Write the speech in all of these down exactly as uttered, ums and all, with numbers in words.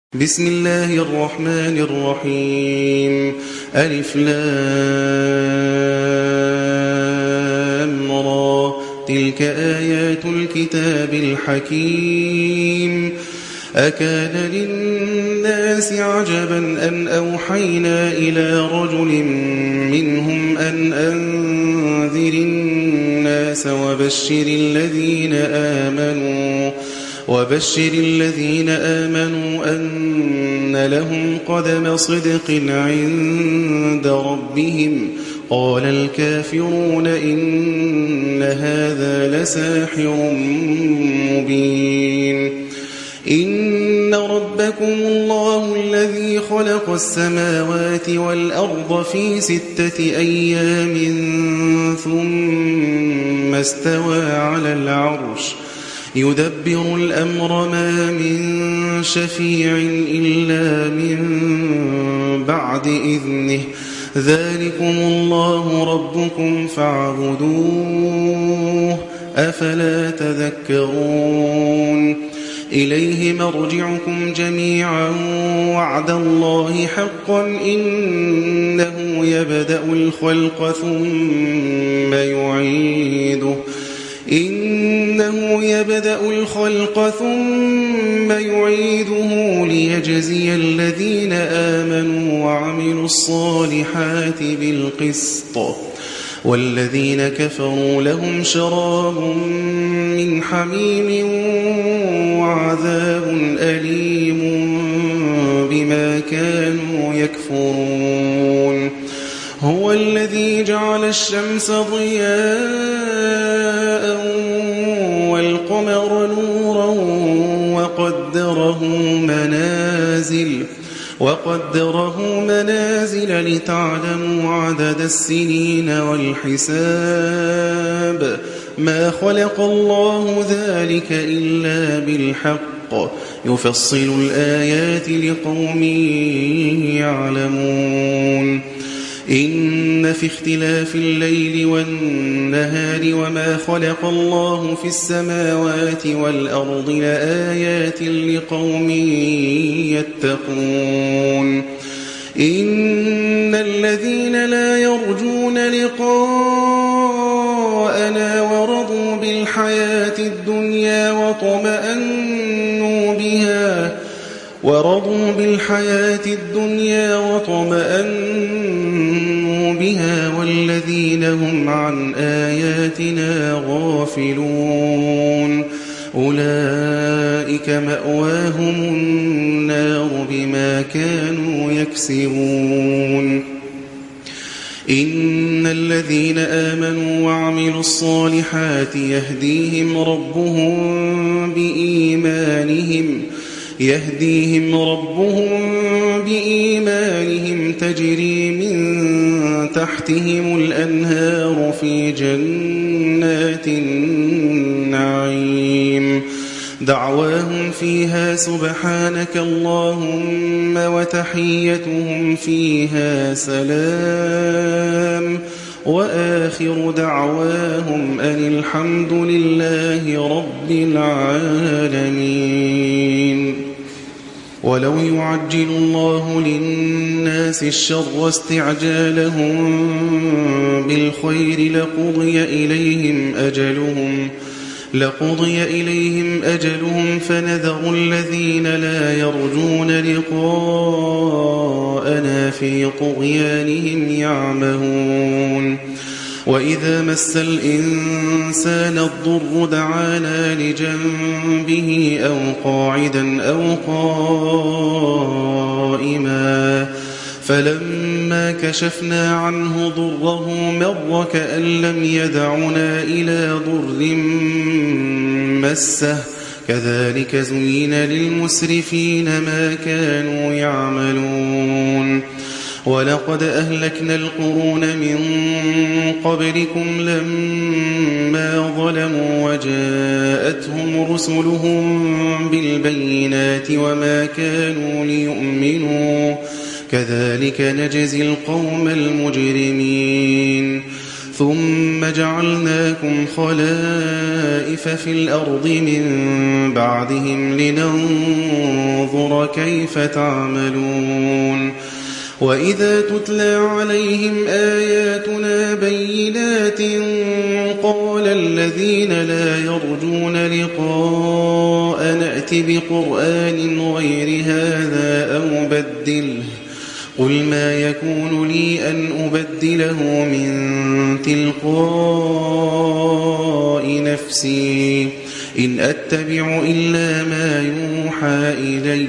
بسم الله الرحمن الرحيم ألف لام را تلك آيات الكتاب الحكيم أكان للناس عجبا أن أوحينا إلى رجل منهم أن أنذر الناس وبشر الذين آمنوا وبشر الذين آمنوا أن لهم قدم صدق عند ربهم قال الكافرون إن هذا لساحر مبين إن ربكم الله الذي خلق السماوات والأرض في ستة أيام ثم استوى على العرش يدبر الأمر ما من شفيع إلا من بعد إذنه ذلكم الله ربكم فاعبدوه أفلا تذكرون إليه مرجعكم جميعا وعد الله حقا إنه يبدأ الخلق ثم يعيده إنه يبدأ الخلق ثم يعيده ليجزي الذين آمنوا وعملوا الصالحات بالقسط والذين كفروا لهم شراب من حميم وعذاب أليم بما كانوا يكفرون هو الذي جعل الشمس ضياء والقمر نورا وقدره منازل وقدره منازل لتعلموا عدد السنين والحساب ما خلق الله ذلك إلا بالحق يفصل الآيات لقوم يعلمون إن في اختلاف الليل والنهار وما خلق الله في السماوات والأرض لآيات لقوم يتقون إن الذين لا يرجون لقاءنا ورضوا بالحياة الدنيا وطمأنوا بها ورضوا بالحياة الدنيا وطمأنوا بها والذين هم عن آياتنا غافلون أولئك مأواهم النار بما كانوا يكسبون إن الذين آمنوا وعملوا الصالحات يهديهم ربهم بإيمانهم يهديهم ربهم بإيمانهم تجري من تحتهم الأنهار في جنات النعيم دعواهم فيها سبحانك اللهم وتحيتهم فيها سلام وآخر دعواهم أن الحمد لله رب العالمين ولو يعجل الله للناس الشر استعجالهم بالخير لقضي إليهم أجلهم لقضي إليهم أجلهم فنذر الذين لا يرجون لقاءنا في طغيانهم يعمهون وإذا مس الإنسان الضر دعانا لجنبه أو قاعدا أو قائما فلما كشفنا عنه ضره مر كأن لم يدعنا إلى ضر مسه كذلك زين للمسرفين ما كانوا يعملون ولقد أهلكنا القرون من قبلكم لما ظلموا وجاءتهم رسلهم بالبينات وما كانوا ليؤمنوا كذلك نجزي القوم المجرمين ثم جعلناكم خلائف في الأرض من بعدهم لننظر كيف تعملون وإذا تتلى عليهم آياتنا بينات قال الذين لا يرجون لقاء نأت بقرآن غير هذا أو بدله قل ما يكون لي أن أبدله من تلقاء نفسي إن أتبع إلا ما يوحى إلي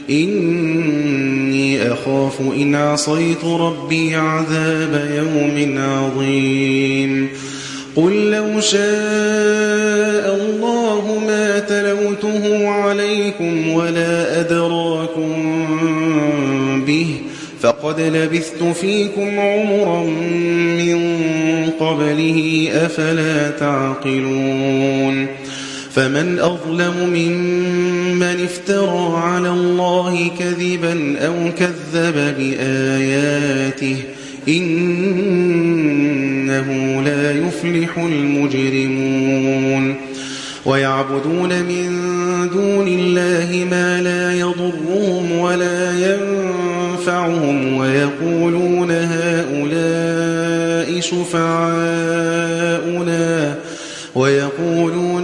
إني أخاف إن عصيت ربي عذاب يوم عظيم قل لو شاء الله ما تلوته عليكم ولا أدراكم به فقد لبثت فيكم عمرا من قبله أفلا تعقلون فمن أظلم ممن افترى على الله كذبا أو كذب بآياته إنه لا يفلح المجرمون ويعبدون من دون الله ما لا يضرهم ولا ينفعهم ويقولون هؤلاء شفعاؤنا ويقولون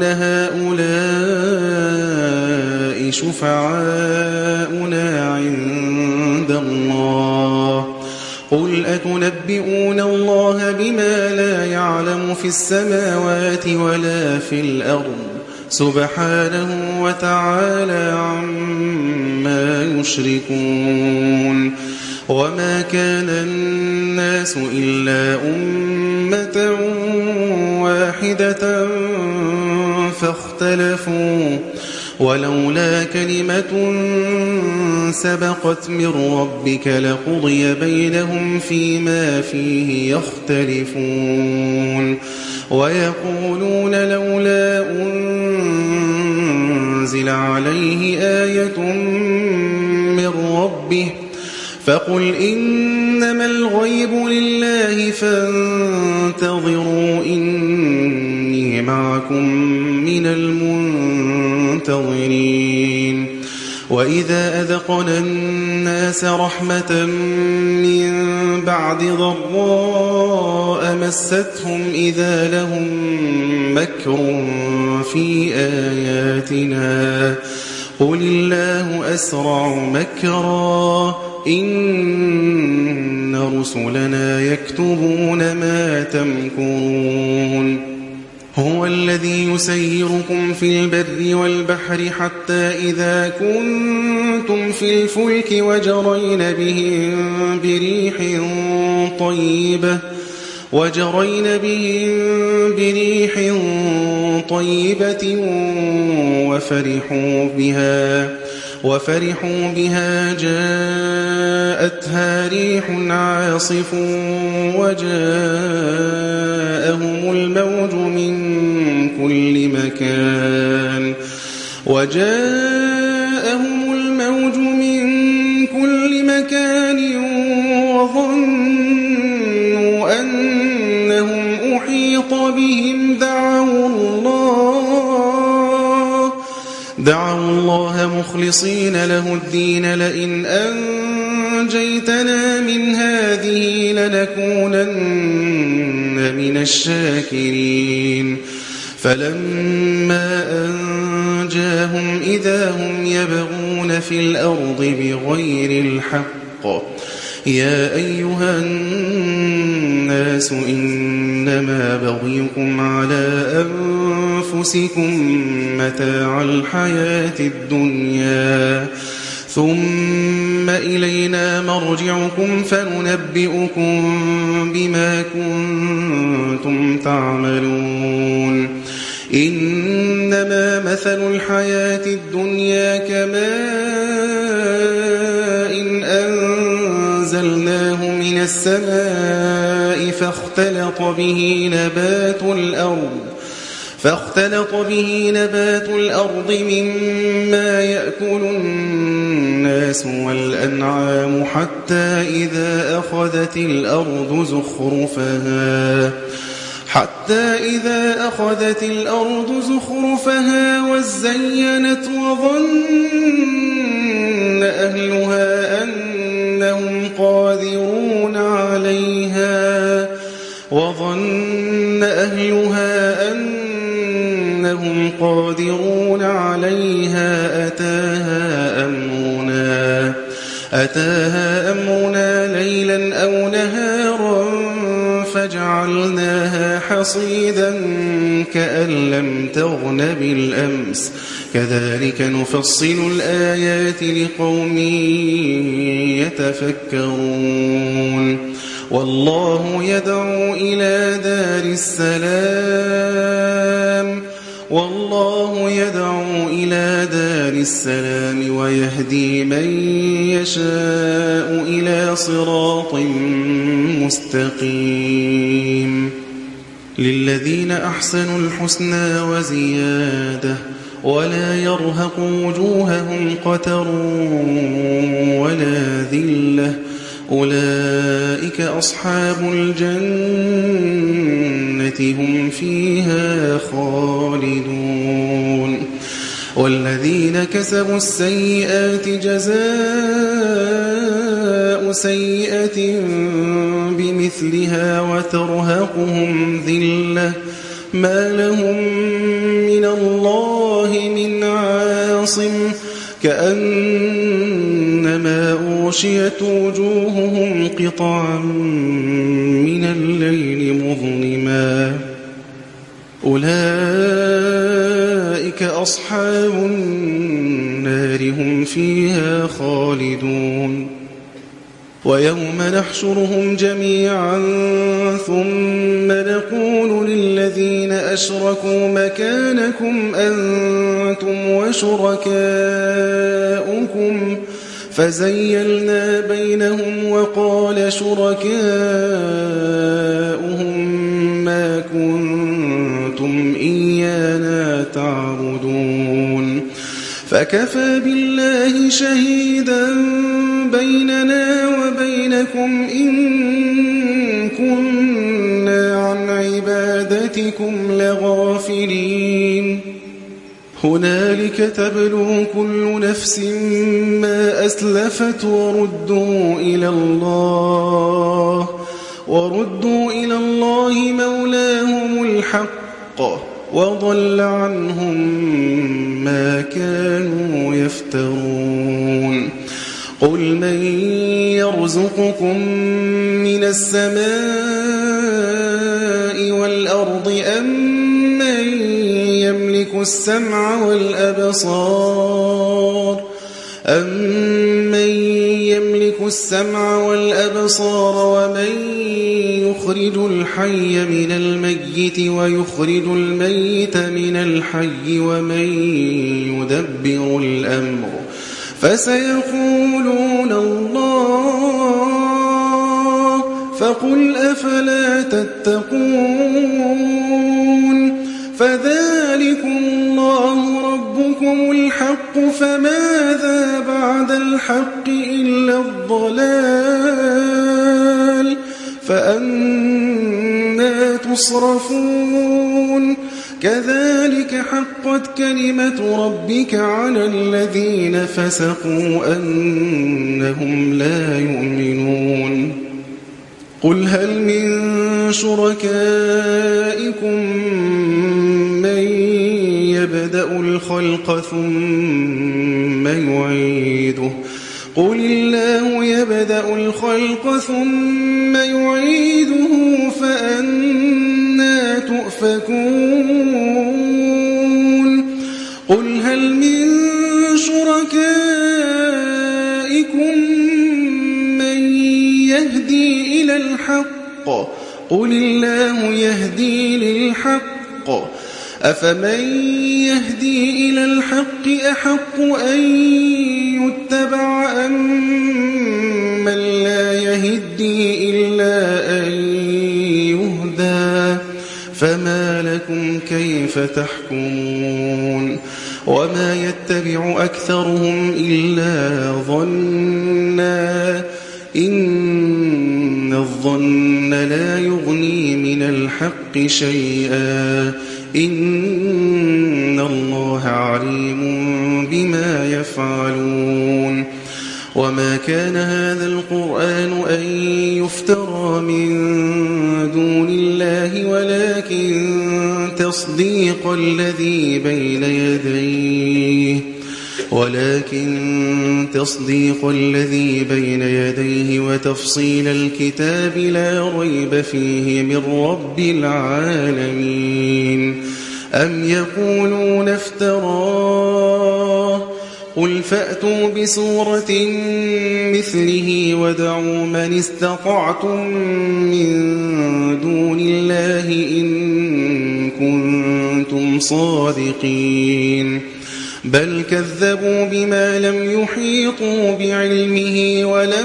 هؤلاء شفعاؤنا عند الله قل أتنبئون الله بما لا يعلم في السماوات ولا في الأرض سبحانه وتعالى عما يشركون وما كان الناس إلا أمة واحدة فاختلفوا ولولا كلمة سبقت من ربك لقضي بينهم فيما فيه يختلفون ويقولون لولا أنزل عليه آية من ربه فقل إنما الغيب لله فانتظروا إني معكم من المنتظرين وإذا أذقنا الناس رحمة من بعد ضراء مستهم إذا لهم مكر في آياتنا قل الله أسرع مكرا إن رسلنا يكتبون ما تمكرون هو الذي يسيركم في البر والبحر حتى إذا كنتم في الفلك وجرين بهم بريح طيبة وجرين بهم بريح طيبة وفرحوا بها وفرحوا بها جاءتها ريح عاصف وجاءهم الموج من كل مكان وجاءهم الموج من كل مكان وظنوا أنهم أحيط بهم دعوا الله دعوا الله مخلصين له الدين لئن أنجيتنا من هذه لنكونن من الشاكرين فلما أنجاهم إذا هم يبغون في الأرض بغير الحق يا أيها الناس إنما بغيكم على أنفسكم متاع الحياة الدنيا ثم إلينا مرجعكم فننبئكم بما كنتم تعملون إنما مثل الحياة الدنيا كماء إن أنزلناه من السماء فاختلط به نبات الأرض فاختلط به نبات الأرض مما يأكل الناس والأنعام حتى إذا أخذت الأرض زخرفها حتى إذا أخذت الأرض زخرفها وزينت وظن أهلها أنهم قادرون عليها وظن أهلها أنهم قادرون عليها أتاها أمرنا أتاها أمرنا ليلا أو نهارا فجعلناها حصيدا كأن لم تغن بالأمس كذلك نفصل الآيات لقوم يتفكرون والله يدعو إلى دار السلام والله يدعو إلى دار السلام ويهدي من يشاء إلى صراط مستقيم للذين أحسنوا الحسنى وزيادة ولا يرهق وجوههم قتر ولا ذلة أولئك أصحاب الجنة هم فيها خالدون والذين كسبوا السيئات جزاء سيئة بمثلها وترهقهم ذلة ما لهم من الله من عاصم كأنما أغشيت وجوههم قطعا من الليل مظلما أولئك أصحاب النار هم فيها خالدون ويوم نحشرهم جميعا ثم نقول للذين أشركوا مكانكم أنتم وشركاؤكم فزيلنا بينهم وقال شركاؤهم ما كنتم إيانا تعبدون فكفى بالله شهيدا بيننا وبينكم إن كنا عن عبادتكم لغافلين هنالك تبلو كل نفس ما أسلفت وردوا إلى الله وردوا إلى الله مولاهم الحق وضل عنهم ما كانوا يفترون قل من يرزقكم من السماء والأرض أم من يملك السمع والأبصار أمن يملك السمع والأبصار ومن يخرج الحي من الميت ويخرج الميت من الحي ومن يدبر الأمر فسيقولون الله فقل أفلا تتقون فذلكم الله ربكم الحق فماذا بعد الحق إلا الضلال فأنى تصرفون كذلك حقت كلمة ربك على الذين فسقوا أنهم لا يؤمنون قل هل من شركائكم من يبدأ الخلق ثم يعيده قل الله يبدأ الخلق ثم يعيده فأنى تؤفكون قل هل من شركائكم من يهدي إلى الحق قل الله يهدي للحق أفمن يهدي إلى الحق أحق أن يتبع أم من لا يهدي إلا أن يهدى فما لكم كيف تحكمون وما يتبع أكثرهم إلا ظنا إن الظن لا يغني من الحق الحق شيئا إن الله عليم بما يفعلون وما كان هذا القرآن أن يفترى من دون الله ولكن تصديق الذي بين يديه ولكن تصديق الذي بين يديه وتفصيل الكتاب لا ريب فيه من رب العالمين أم يقولون افتراه قل فأتوا بسورة مثله وادعوا من استطعتم من دون الله إن كنتم صادقين بل كذبوا بما لم يحيطوا بعلمه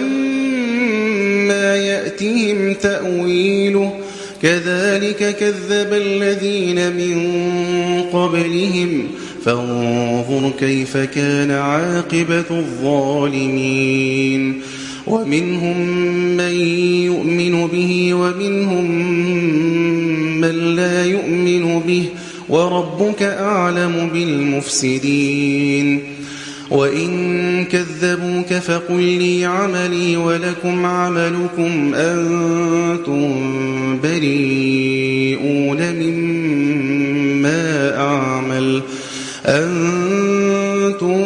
ولما يأتهم تأويله كذلك كذب الذين من قبلهم فانظر كيف كان عاقبة الظالمين ومنهم من يؤمن به ومنهم من لا يؤمن به وربك أعلم بالمفسدين وإن كذبوك فقل لي عملي ولكم عملكم أنتم بريئون مما أعمل أنتم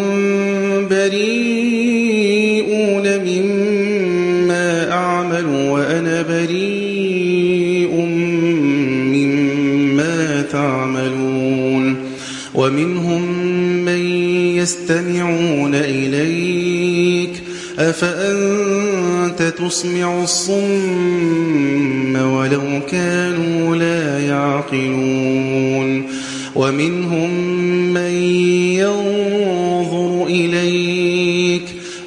بريئون مما أعمل وأنا بريء مما تعملون ومنهم من يستمعون إليك أفأنت تسمع الصم ولو كانوا لا يعقلون ومنهم من ينظر إليك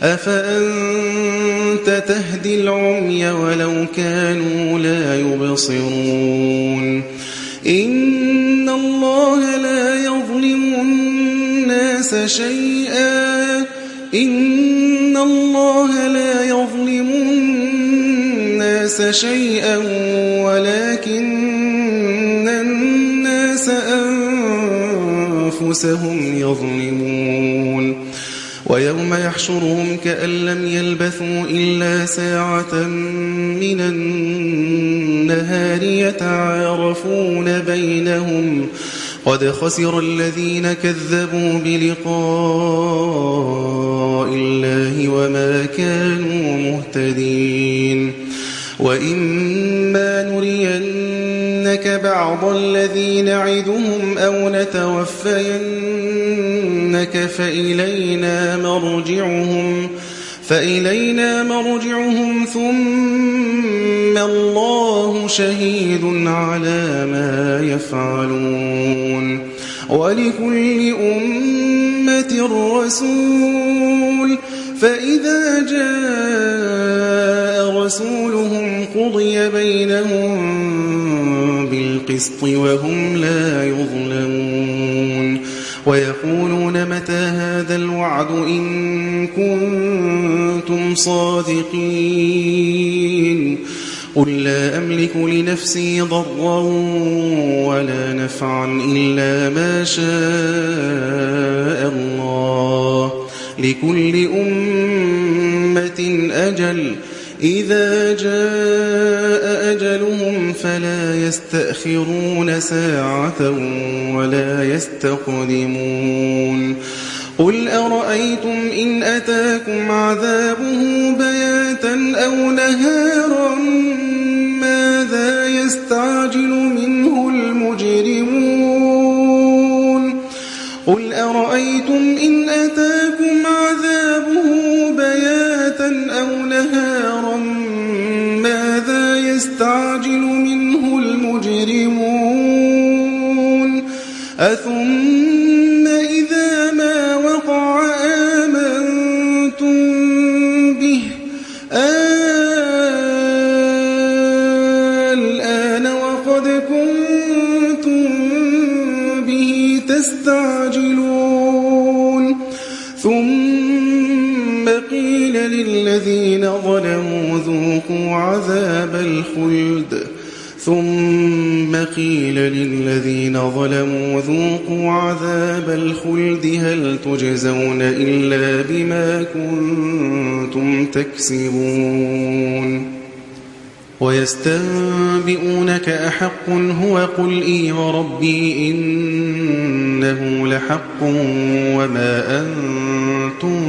أفأنت تهدي العمي ولو كانوا لا يبصرون إن الله لا يظلم الناس شيئا إن الله لا يظلم الناس شيئا ولكن الناس أنفسهم يظلمون ويوم يحشرهم كأن لم يلبثوا إلا ساعة من النهار يتعارفون بينهم قد خسر الذين كذبوا بلقاء الله وما كانوا مهتدين وإما نرينك بعض الذي نعدهم أو نتوفينك فإلينا مرجعهم فإلينا مرجعهم ثم الله شهيد على ما يفعلون ولكل أمة رسول فإذا جاء رسولهم قضي بينهم بالقسط وهم لا يظلمون ويقولون متى هذا الوعد إن كنتم صادقين قل لا أملك لنفسي ضرا ولا نفعا إلا ما شاء الله لكل أمة أجل إذا جاء أجلهم فلا يستأخرون ساعة ولا يستقدمون قل أرأيتم إن أتاكم عذابه بياتا أو نهارا ماذا يستعجل منه المجرمون قل أرأيتم إن أتاكم عذابه بياتا أو نهارا ماذا يستعجل منه المجرمون أثم إذا ما وقع آمنتم به الآن وقد كنتم به تستعجلون ثم قيل للذين ظلموا ذوقوا عذاب الخلد ثم ثم قيل للذين ظلموا ذوقوا عذاب الخلد هل تجزون إلا بما كنتم تكسبون ويستنبئونك أحق هو قل إي وربي إنه لحق وما أنتم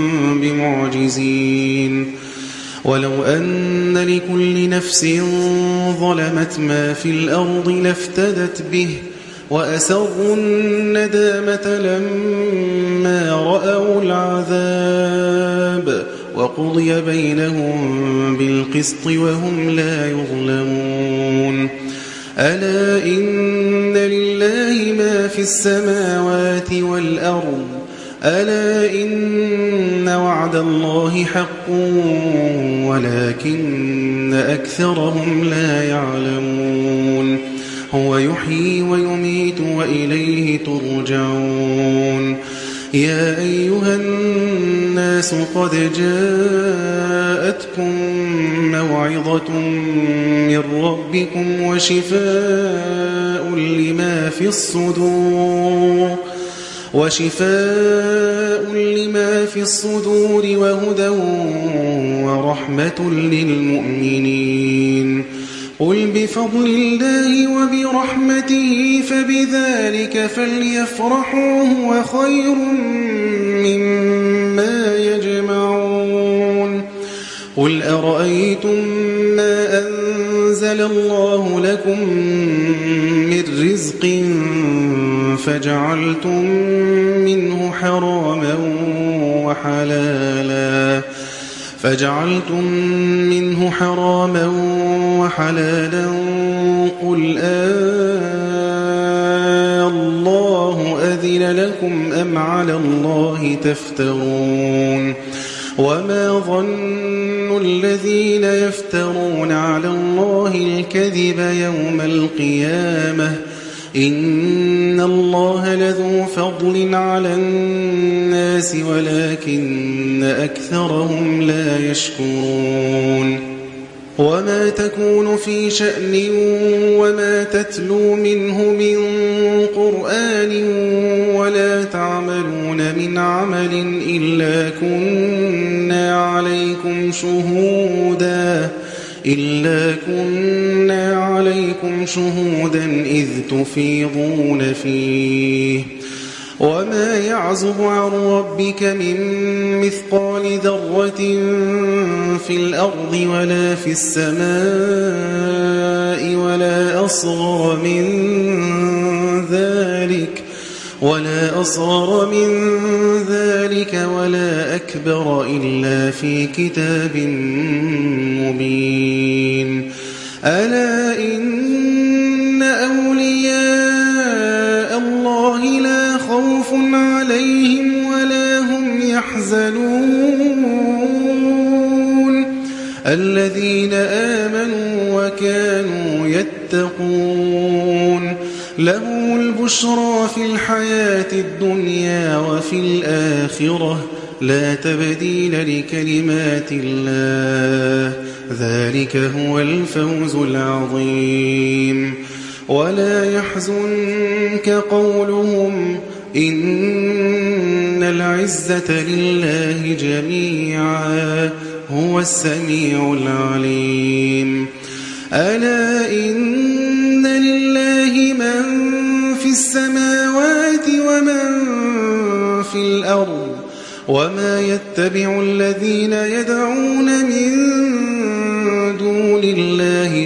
بمعجزين ولو أن لكل نفس ظلمت ما في الأرض لافتدت به وأسروا الندامة لما رأوا العذاب وقضي بينهم بالقسط وهم لا يظلمون ألا إن لله ما في السماوات والأرض ألا إن وعد الله حق ولكن أكثرهم لا يعلمون هو يحيي ويميت وإليه ترجعون يا أيها الناس قد جاءتكم موعظة من ربكم وشفاء لما في الصدور وشفاء لما في الصدور وهدى ورحمة للمؤمنين قل بفضل الله وبرحمته فبذلك فليفرحوا هو خير مما يجمعون قل أرأيتم ما أنزل الله لكم من رزق فجعلتم منه حراما وحلالا فجعلتم منه حراما وحلالا قل آه الله أذن لكم أم على الله تفترون وما ظن الذين يفترون على الله الكذب يوم القيامة إن الله لذو فضل على الناس ولكن أكثرهم لا يشكرون وما تكون في شأن وما تتلو منه من قرآن ولا تعملون من عمل إلا كنا عليكم شهودا إلا كنا عليكم شهودا إذ تفيضون فيه وما يعزب عن ربك من مثقال ذرة في الأرض ولا في السماء ولا أصغر من ذلك ولا أصغر من ذلك ولا أكبر إلا في كتاب مبين ألا إن أولياء الله لا خوف عليهم ولا هم يحزنون الذين آمنوا وكانوا يتقون لهم البشرى في الحياة الدنيا وفي الآخرة لا تبديل لكلمات الله ذلك هو الفوز العظيم ولا يحزنك قولهم إن العزة لله جميعا هو السميع العليم ألا إن لله من في السماوات ومن في الأرض وما يتبع الذين يدعون من دون الله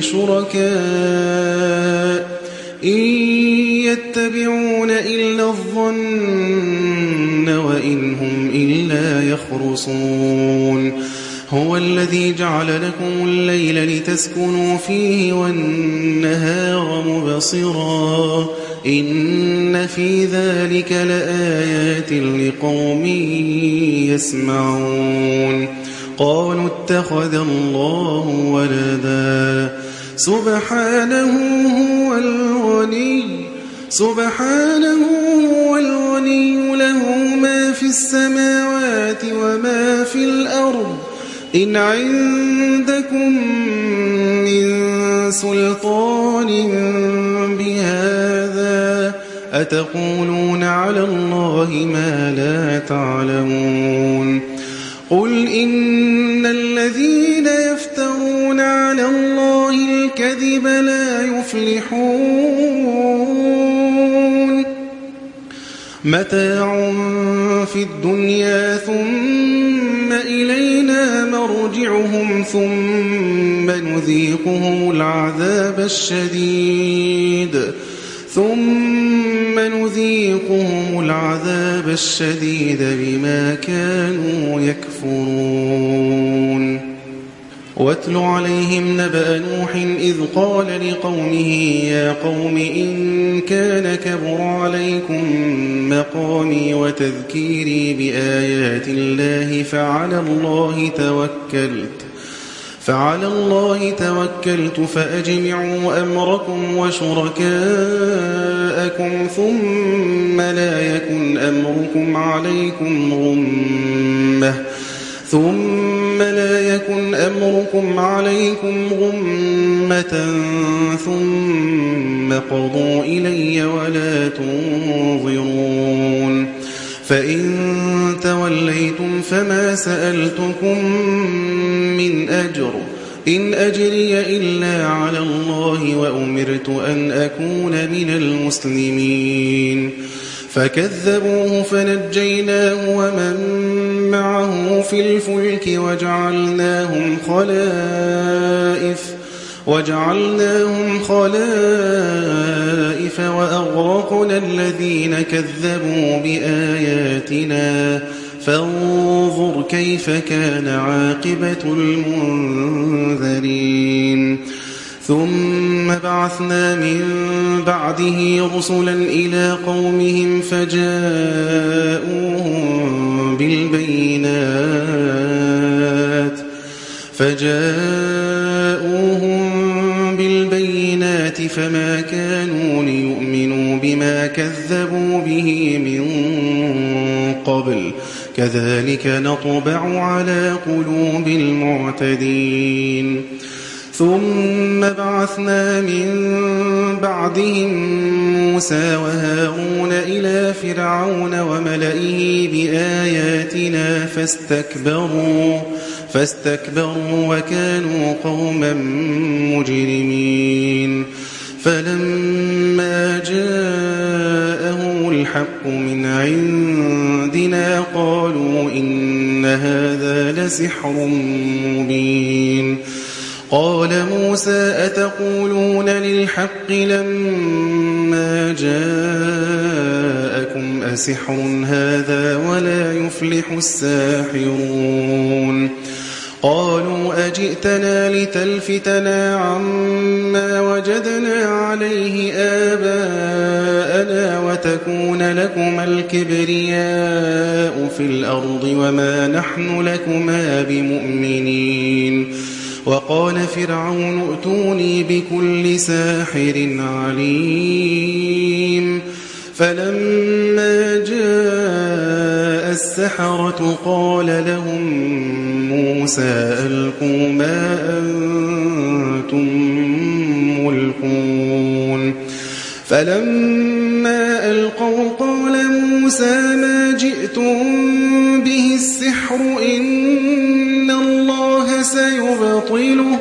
شركاء إن يتبعون إلا الظن وإن هم إلا يخرصون هو الذي جعل لكم الليل لتسكنوا فيه والنهار مبصرا إن في ذلك لآيات لقوم يسمعون قالوا اتخذ الله ولدا سبحانه هو الغني سبحانه هو الغني له ما في السماوات وما في الأرض إن عندكم من سلطان هذا أتقولون على الله ما لا تعلمون قل إن الذين يفترون على الله الكذب لا يفلحون متاع في الدنيا ثم إلينا مرجعهم ثم نذيقهم العذاب الشديد ثم نذيقهم العذاب الشديد بما كانوا يكفرون واتل عليهم نبأ نوح إذ قال لقومه يا قوم إن كان كبر عليكم مقامي وتذكيري بآيات الله فعلى الله توكلت فعلى الله توكلت فأجمعوا أمركم وشركاءكم ثم لا يكن أمركم عليكم غمة ثم لا يكن أمركم عليكم غمة ثم قضوا إلي ولا تنظرون فإن توليتم فما سألتكم من أجر إن أجري إلا على الله وأمرت أن أكون من المسلمين فكذبوه فنجيناه ومن معه في الفلك وجعلناهم خلائف وجعلناهم خلائف وأغرقنا الذين كذبوا بآياتنا فانظر كيف كان عاقبة المنذرين ثم بعثنا من بعده رسلا إلى قومهم فجاءوهم بالبينات فجاءوهم بالبينات فما كانوا ليؤمنوا بما كذبوا به من قبل كذلك نطبع على قلوب المعتدين ثم بعثنا من بعدهم موسى وهارون إلى فرعون وملئه بآياتنا فاستكبروا فاستكبروا وكانوا قوما مجرمين فلما جاءهم الحق من عندنا قالوا إن هذا لسحر مبين قال موسى أتقولون للحق لما جاءكم أسحر هذا ولا يفلح الساحرون قالوا أجئتنا لتلفتنا عما وجدنا عليه آباءنا وتكون لكما الكبرياء في الأرض وما نحن لكما بمؤمنين وقال فرعون ائتوني بكل ساحر عليم فلما جاء السحرة قال لهم موسى ألقوا ما أنتم ملقون فلما ألقوا قال موسى ما جئتم به السحر إن الله سيبطله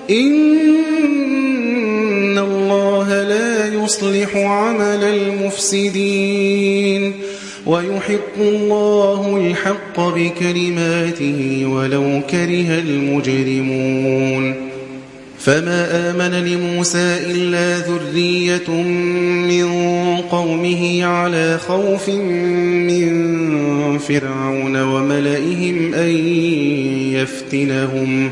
إن الله لا يصلح عمل المفسدين ويحق الله الحق بكلماته ولو كره المجرمون فما آمن لموسى إلا ذرية من قومه على خوف من فرعون وملئهم أن يفتنهم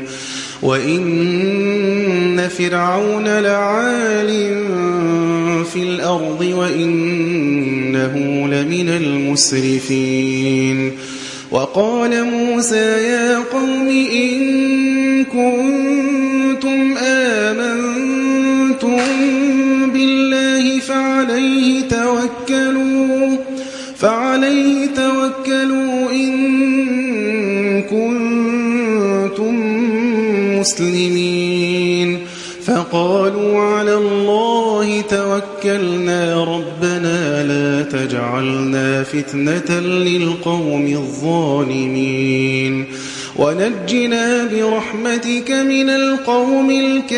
وإن فرعون لعال في الأرض وإنه لمن المسرفين وقال موسى يا قوم إن كنتم آمنتم بالله فعليه توكلوا فعليه توكلوا إن كنتم مسلمين فقالوا على الله توكلوا توكلنا ربنا لا تجعلنا فتنة للقوم الظالمين ونجنا برحمتك من القوم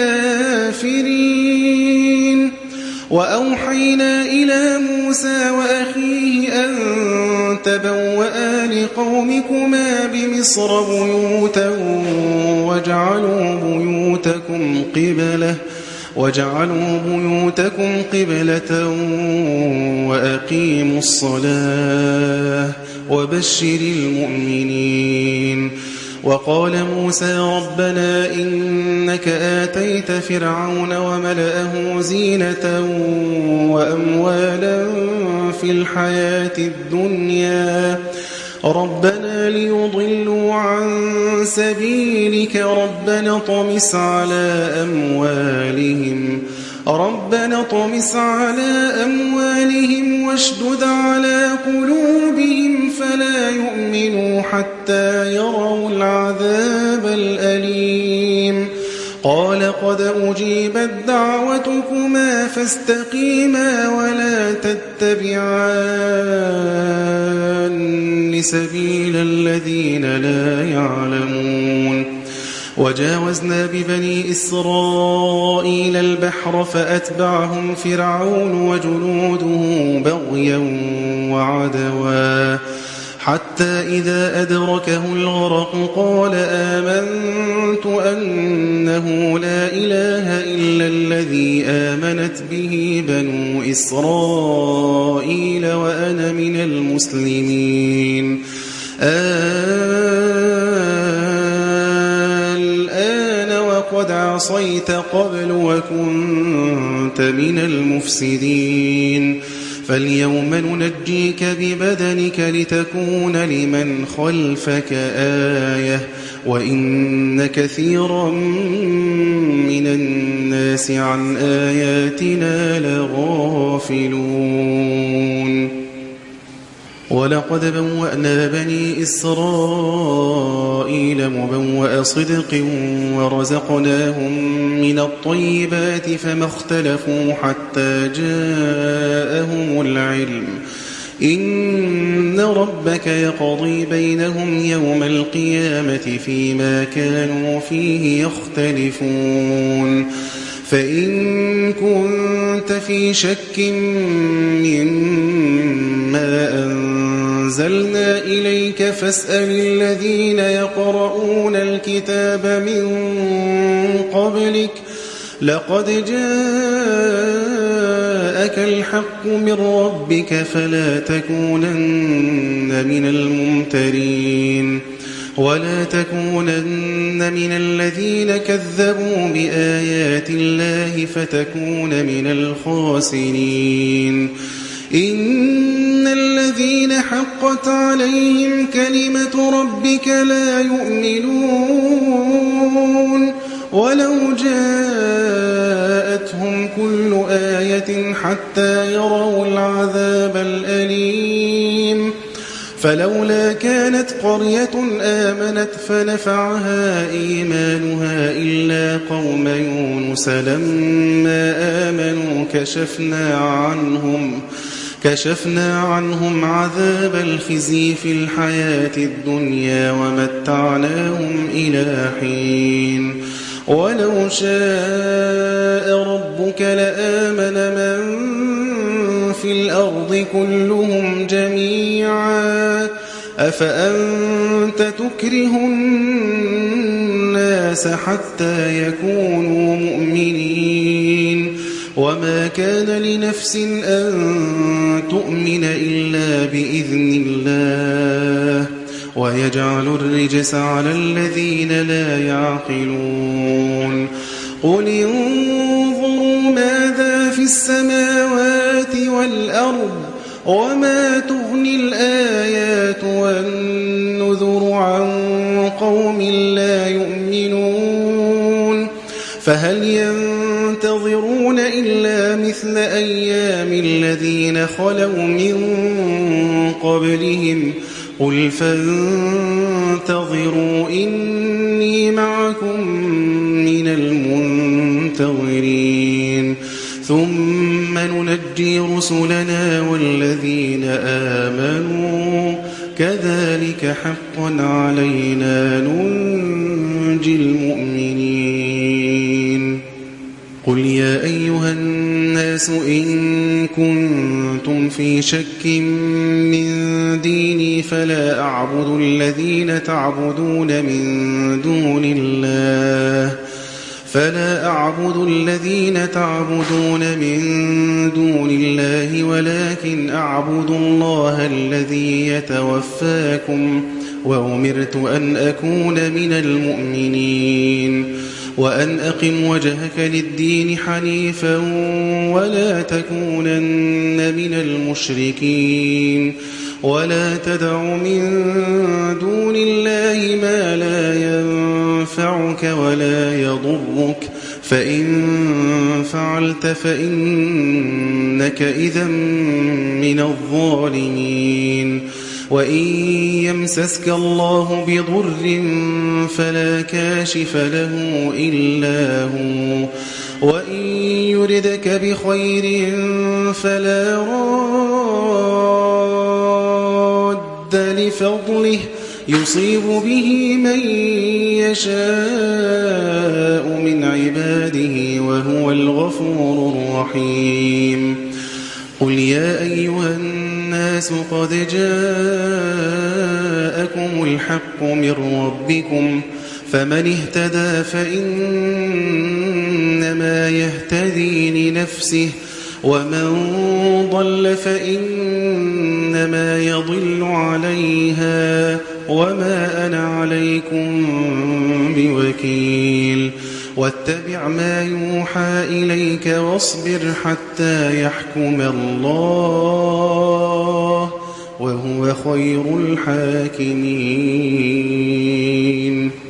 الكافرين. وأوحينا إلى موسى وأخيه أن تبوأ لقومكما بمصر بيوتا واجعلوا بيوتكم قبلة واجعلوا بيوتكم قبلة وأقيموا الصلاة وبشر المؤمنين. وقال موسى ربنا إنك آتيت فرعون وملأه زينة وأموالا في الحياة الدنيا ربنا ليضلوا عن سبيلك ربنا طمس على أموالهم ربنا طمس على أموالهم واشدد على قلوبهم فلا يؤمنوا حتى يروا العذاب الأليم. قال قد أجيبت دعوتكما فاستقيما ولا تتبعان سبيل الذين لا يعلمون. وجاوزنا ببني إسرائيل البحر فأتبعهم فرعون وجنوده بغيا وعدوا حتى إذا أدركه الغرق قال آمنت أنه لا إله إلا الذي آمنت به بنو إسرائيل وأنا من المسلمين. الآن وقد عصيت قبل وكنت من المفسدين فاليوم ننجيك ببدنك لتكون لمن خلفك آية وإن كثيرا من الناس عن آياتنا لغافلون. ولقد بوأنا بني إسرائيل مبوأ صدق ورزقناهم من الطيبات فما اختلفوا حتى جاءهم العلم إن ربك يقضي بينهم يوم القيامة فيما كانوا فيه يختلفون. فإن كنت في شك مما أنزلنا إليك فاسأل الذين يقرؤون الكتاب من قبلك لقد جاءك الحق من ربك فلا تكونن من الممترين ولا تكونن من الذين كذبوا بآيات الله فتكون من الخاسرين. إن الذين حقت عليهم كلمة ربك لا يؤمنون ولو جاءتهم كل آية حتى يروا العذاب الأليم. فلولا كانت قرية آمنت فنفعها إيمانها إلا قوم يونس لما آمنوا كشفنا عنهم كشفنا عنهم عذاب الخزي في الحياة الدنيا ومتعناهم إلى حين. ولو شاء ربك لآمن من في الأرض كلهم جميعا أفأنت تكره الناس حتى يكونوا مؤمنين وما كان لنفس أن تؤمن إلا بإذن الله ويجعل الرجس على الذين لا يعقلون. قل انظروا ماذا في السماوات والأرض وما تغني الآيات والنذر عن قوم لا يؤمنون فهل ينتظرون إلا مثل أيام الذين خلوا من قبلهم قل فانتظروا إني معكم من المنتظرين ثم ثم ننجي رسلنا والذين آمنوا كذلك حقا علينا ننجي المؤمنين. قل يا أيها الناس إن كنتم في شك من ديني فلا أعبد الذين تعبدون من دون الله فلا أعبد الذين تعبدون من دون الله ولكن أعبد الله الذي يتوفاكم وأمرت أن أكون من المؤمنين وأن أقم وجهك للدين حنيفا ولا تكونن من المشركين ولا تدع من دون الله ما لا ينفعك ولا يضرك فإن فعلت فإنك إذا من الظالمين. وإن يمسسك الله بضر فلا كاشف له إلا هو وإن يردك بخير فلا راد لفضله يصيب به من يشاء من عباده وهو الغفور الرحيم. قل يا أيها الناس قد جاءكم الحق من ربكم فمن اهتدى فإنما يهتدي لنفسه ومن ضل فإنما يضل عليها وما أنا عليكم بوكيل. واتبع ما يوحى إليك واصبر حتى يحكم الله وهو خير الحاكمين.